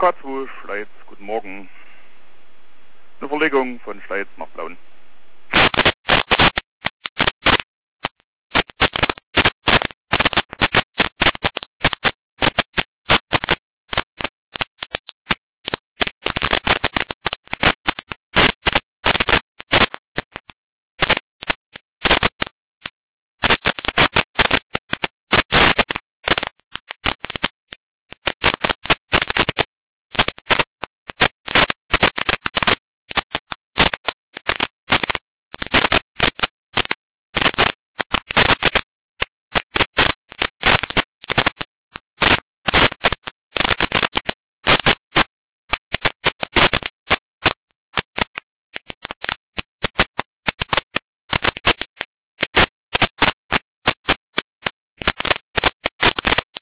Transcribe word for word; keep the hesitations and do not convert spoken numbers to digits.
K zwei Schleiz, guten Morgen. Eine Verlegung von Schleiz nach Plauen.